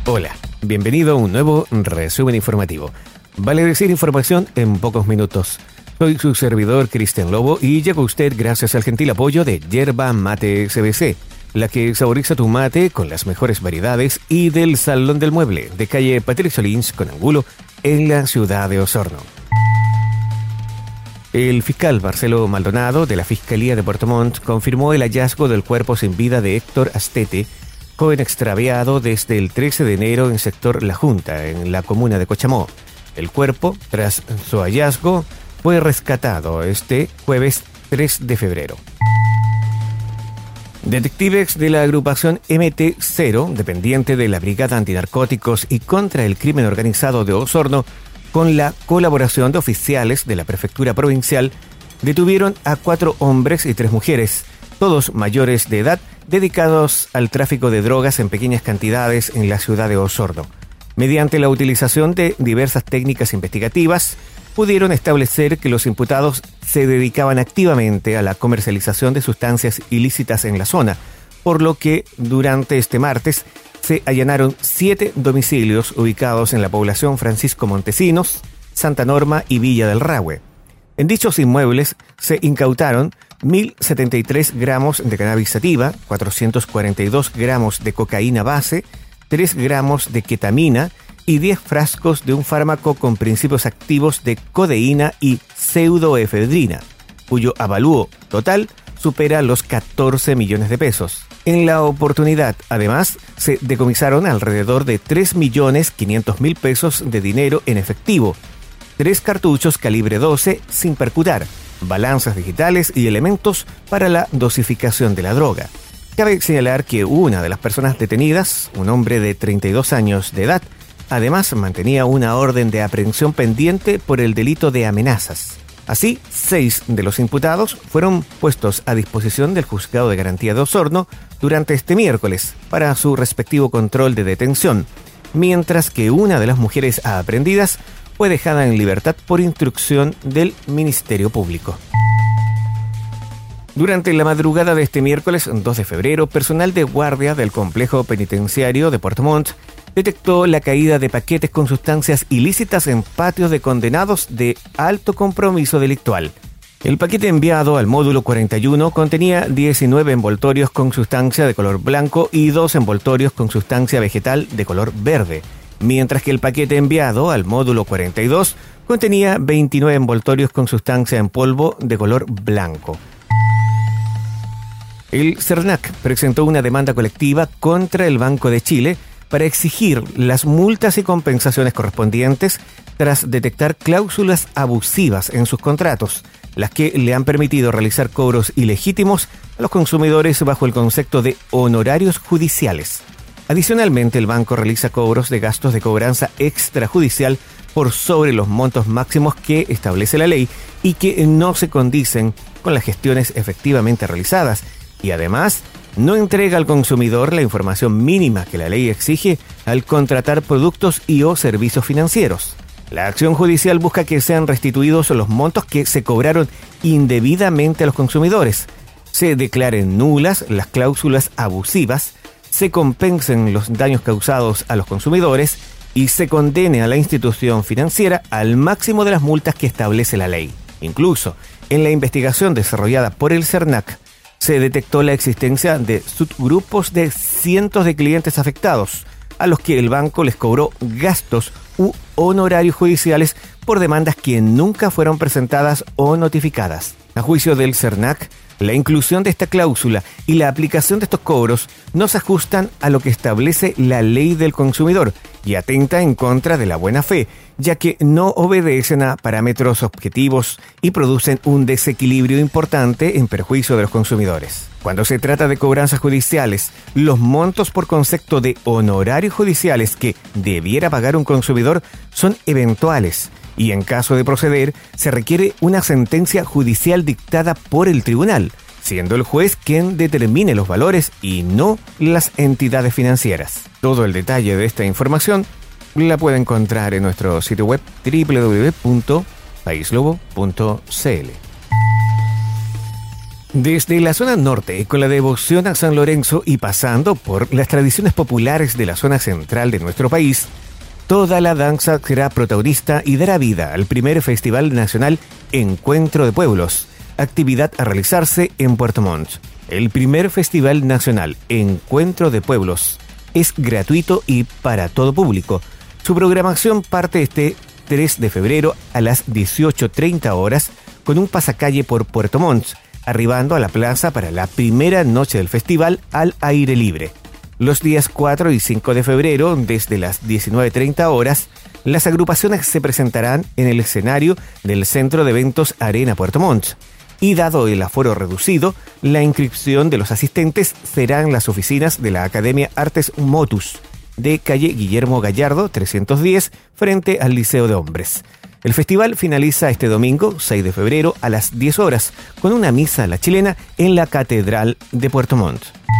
Hola, bienvenido a un nuevo resumen informativo. Vale decir información en pocos minutos. Soy su servidor Cristian Lobo y llego a usted gracias al gentil apoyo de Yerba Mate SBC, la que saboriza tu mate con las mejores variedades, y del Salón del Mueble de calle Patricio Lins con Angulo en la ciudad de Osorno. El fiscal Marcelo Maldonado de la Fiscalía de Puerto Montt confirmó el hallazgo del cuerpo sin vida de Héctor Astete, joven extraviado desde el 13 de enero en sector La Junta, en la comuna de Cochamó. El cuerpo, tras su hallazgo, fue rescatado este jueves 3 de febrero. Detectives de la agrupación MT0, dependiente de la Brigada Antinarcóticos y contra el Crimen Organizado de Osorno, con la colaboración de oficiales de la Prefectura Provincial, detuvieron a 4 hombres y 3 mujeres, todos mayores de edad, dedicados al tráfico de drogas en pequeñas cantidades en la ciudad de Osorno. Mediante la utilización de diversas técnicas investigativas, pudieron establecer que los imputados se dedicaban activamente a la comercialización de sustancias ilícitas en la zona, por lo que durante este martes se allanaron 7 domicilios ubicados en la población Francisco Montesinos, Santa Norma y Villa del Rahue. En dichos inmuebles se incautaron 1.073 gramos de cannabis sativa, 442 gramos de cocaína base, 3 gramos de ketamina y 10 frascos de un fármaco con principios activos de codeína y pseudoefedrina, cuyo avalúo total supera los 14 millones de pesos. En la oportunidad, además, se decomisaron alrededor de 3.500.000 pesos de dinero en efectivo, 3 cartuchos calibre 12 sin percutar, balanzas digitales y elementos para la dosificación de la droga. Cabe señalar que una de las personas detenidas, un hombre de 32 años de edad, además mantenía una orden de aprehensión pendiente por el delito de amenazas. Así, 6 de los imputados fueron puestos a disposición del Juzgado de Garantía de Osorno durante este miércoles para su respectivo control de detención, mientras que una de las mujeres aprehendidas fue dejada en libertad por instrucción del Ministerio Público. Durante la madrugada de este miércoles 2 de febrero, personal de guardia del complejo penitenciario de Puerto Montt detectó la caída de paquetes con sustancias ilícitas en patios de condenados de alto compromiso delictual. El paquete enviado al módulo 41 contenía 19 envoltorios con sustancia de color blanco y 2 envoltorios con sustancia vegetal de color verde, mientras que el paquete enviado al módulo 42 contenía 29 envoltorios con sustancia en polvo de color blanco. El CERNAC presentó una demanda colectiva contra el Banco de Chile para exigir las multas y compensaciones correspondientes tras detectar cláusulas abusivas en sus contratos, las que le han permitido realizar cobros ilegítimos a los consumidores bajo el concepto de honorarios judiciales. Adicionalmente, el banco realiza cobros de gastos de cobranza extrajudicial por sobre los montos máximos que establece la ley y que no se condicen con las gestiones efectivamente realizadas, y además no entrega al consumidor la información mínima que la ley exige al contratar productos y o servicios financieros. La acción judicial busca que sean restituidos los montos que se cobraron indebidamente a los consumidores, se declaren nulas las cláusulas abusivas, se compensen los daños causados a los consumidores y se condene a la institución financiera al máximo de las multas que establece la ley. Incluso, en la investigación desarrollada por el CERNAC, se detectó la existencia de subgrupos de cientos de clientes afectados, a los que el banco les cobró gastos u honorarios judiciales por demandas que nunca fueron presentadas o notificadas. A juicio del CERNAC, la inclusión de esta cláusula y la aplicación de estos cobros no se ajustan a lo que establece la ley del consumidor y atenta en contra de la buena fe, ya que no obedecen a parámetros objetivos y producen un desequilibrio importante en perjuicio de los consumidores. Cuando se trata de cobranzas judiciales, los montos por concepto de honorarios judiciales que debiera pagar un consumidor son eventuales, y en caso de proceder, se requiere una sentencia judicial dictada por el tribunal, siendo el juez quien determine los valores y no las entidades financieras. Todo el detalle de esta información la puede encontrar en nuestro sitio web www.paislobo.cl. Desde la zona norte, con la devoción a San Lorenzo y pasando por las tradiciones populares de la zona central de nuestro país, toda la danza será protagonista y dará vida al primer Festival Nacional Encuentro de Pueblos, actividad a realizarse en Puerto Montt. El primer Festival Nacional Encuentro de Pueblos es gratuito y para todo público. Su programación parte este 3 de febrero a las 18:30 horas con un pasacalle por Puerto Montt, arribando a la plaza para la primera noche del festival al aire libre. Los días 4 y 5 de febrero, desde las 19:30 horas, las agrupaciones se presentarán en el escenario del Centro de Eventos Arena Puerto Montt. Y dado el aforo reducido, la inscripción de los asistentes será en las oficinas de la Academia Artes Motus, de calle Guillermo Gallardo 310, frente al Liceo de Hombres. El festival finaliza este domingo, 6 de febrero, a las 10 horas, con una misa a la chilena en la Catedral de Puerto Montt.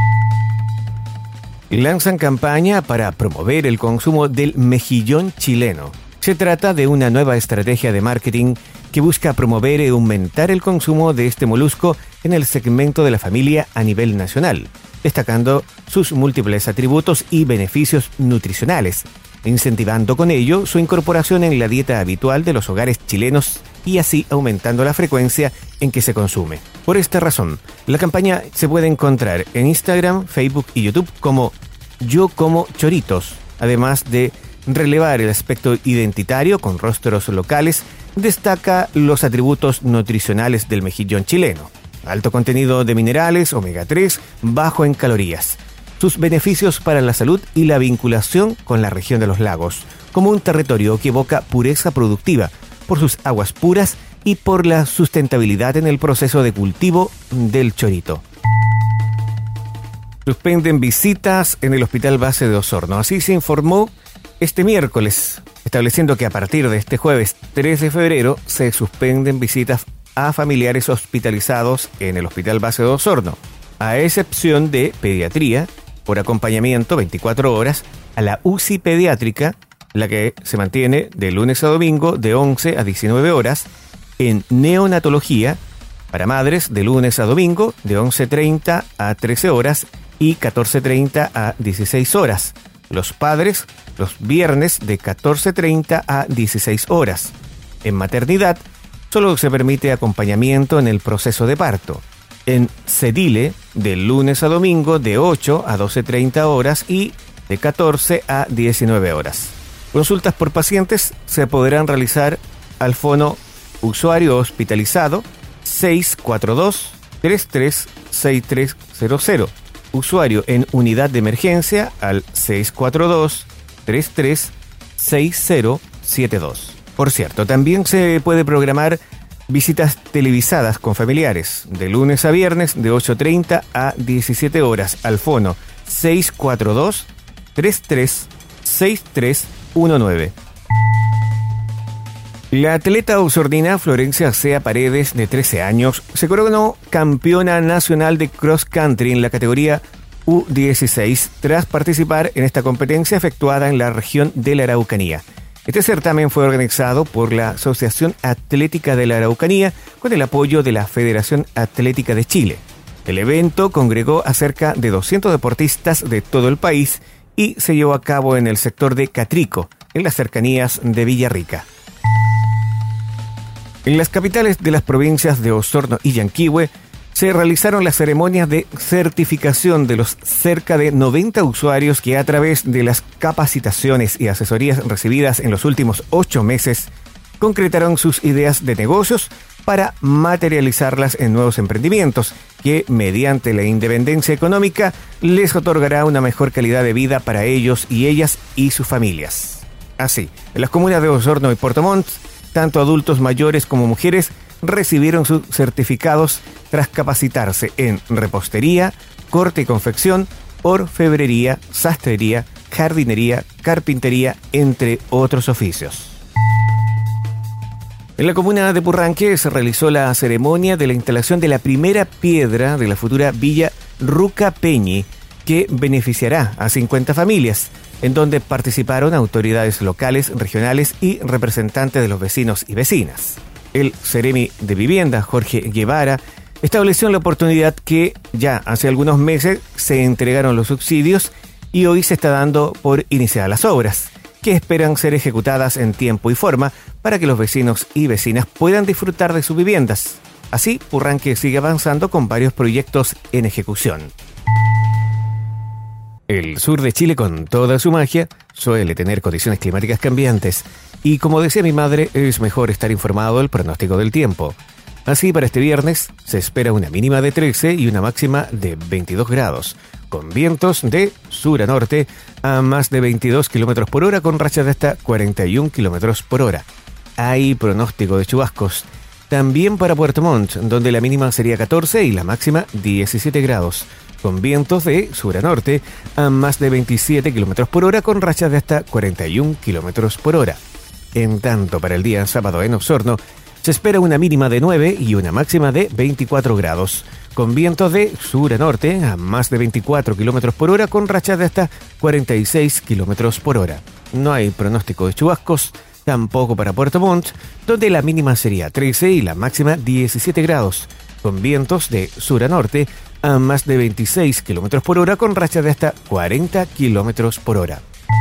Lanzan campaña para promover el consumo del mejillón chileno. Se trata de una nueva estrategia de marketing que busca promover y aumentar el consumo de este molusco en el segmento de la familia a nivel nacional, destacando sus múltiples atributos y beneficios nutricionales, incentivando con ello su incorporación en la dieta habitual de los hogares chilenos y así aumentando la frecuencia en que se consume. Por esta razón, la campaña se puede encontrar en Instagram, Facebook y YouTube como Yo Como Choritos, además de relevar el aspecto identitario con rostros locales, destaca los atributos nutricionales del mejillón chileno: alto contenido de minerales, omega 3, bajo en calorías. Sus beneficios para la salud y la vinculación con la región de los lagos, como un territorio que evoca pureza productiva por sus aguas puras y por la sustentabilidad en el proceso de cultivo del chorito. Suspenden visitas en el Hospital Base de Osorno. Así se informó este miércoles, estableciendo que a partir de este jueves 3 de febrero se suspenden visitas a familiares hospitalizados en el Hospital Base de Osorno, a excepción de pediatría, por acompañamiento 24 horas, a la UCI pediátrica, la que se mantiene de lunes a domingo de 11 a 19 horas, en neonatología, para madres de lunes a domingo de 11:30 a 13 horas y 14:30 a 16 horas. Los padres, los viernes de 14:30 a 16 horas. En maternidad, solo se permite acompañamiento en el proceso de parto. En CEDILE, de lunes a domingo de 8 a 12:30 horas y de 14 a 19 horas. Consultas por pacientes se podrán realizar al fono usuario hospitalizado 642-336300. Usuario en unidad de emergencia al 642-336072. Por cierto, también se puede programar visitas televisadas con familiares de lunes a viernes de 8:30 a 17 horas al fono 642-336319. La atleta osornina Florencia Cea Paredes, de 13 años, se coronó campeona nacional de cross country en la categoría U16 tras participar en esta competencia efectuada en la región de la Araucanía. Este certamen fue organizado por la Asociación Atlética de la Araucanía con el apoyo de la Federación Atlética de Chile. El evento congregó a cerca de 200 deportistas de todo el país y se llevó a cabo en el sector de Catrico, en las cercanías de Villarrica. En las capitales de las provincias de Osorno y Yanquihue se realizaron las ceremonias de certificación de los cerca de 90 usuarios que, a través de las capacitaciones y asesorías recibidas en los últimos 8 meses, concretaron sus ideas de negocios para materializarlas en nuevos emprendimientos que, mediante la independencia económica, les otorgará una mejor calidad de vida para ellos y ellas y sus familias. Así, en las comunas de Osorno y Puerto Montt, tanto adultos mayores como mujeres recibieron sus certificados tras capacitarse en repostería, corte y confección, orfebrería, sastrería, jardinería, carpintería, entre otros oficios. En la comuna de Purranque se realizó la ceremonia de la instalación de la primera piedra de la futura Villa Rucapeñi, que beneficiará a 50 familias, en donde participaron autoridades locales, regionales y representantes de los vecinos y vecinas. El Ceremi de Vivienda, Jorge Guevara, estableció la oportunidad que ya hace algunos meses se entregaron los subsidios y hoy se está dando por iniciadas las obras, que esperan ser ejecutadas en tiempo y forma para que los vecinos y vecinas puedan disfrutar de sus viviendas. Así, Purranque sigue avanzando con varios proyectos en ejecución. El sur de Chile, con toda su magia, suele tener condiciones climáticas cambiantes y, como decía mi madre, es mejor estar informado del pronóstico del tiempo. Así, para este viernes se espera una mínima de 13 y una máxima de 22 grados, con vientos de sur a norte a más de 22 km por hora con rachas de hasta 41 km por hora. Hay pronóstico de chubascos también para Puerto Montt, donde la mínima sería 14 y la máxima 17 grados, con vientos de sur a norte a más de 27 km por hora con rachas de hasta 41 km por hora. En tanto, para el día sábado en Osorno, se espera una mínima de 9 y una máxima de 24 grados, con vientos de sur a norte a más de 24 km por hora con rachas de hasta 46 km por hora. No hay pronóstico de chubascos, tampoco para Puerto Montt, donde la mínima sería 13 y la máxima 17 grados, con vientos de sur a norte a más de 26 km por hora con rachas de hasta 40 km por hora.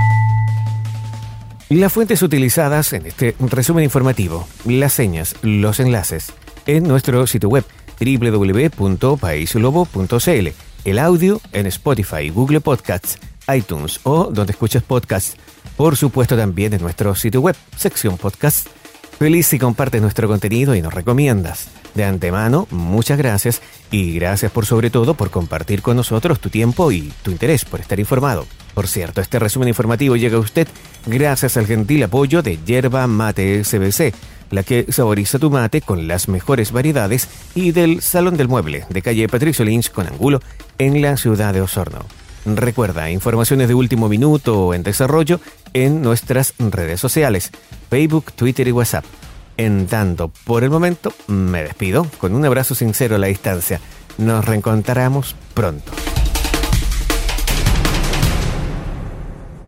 Las fuentes utilizadas en este resumen informativo, las señas, los enlaces, en nuestro sitio web www.paisglobo.cl, el audio en Spotify, Google Podcasts, iTunes o donde escuches podcasts, por supuesto también en nuestro sitio web, sección podcast. Feliz si compartes nuestro contenido y nos recomiendas. De antemano, muchas gracias y gracias sobre todo por compartir con nosotros tu tiempo y tu interés por estar informado. Por cierto, este resumen informativo llega a usted gracias al gentil apoyo de Yerba Mate SBC, la que saboriza tu mate con las mejores variedades, y del Salón del Mueble de calle Patricio Lynch con Angulo en la ciudad de Osorno. Recuerda, informaciones de último minuto o en desarrollo en nuestras redes sociales, Facebook, Twitter y WhatsApp. En tanto, por el momento, me despido con un abrazo sincero a la distancia. Nos reencontraremos pronto.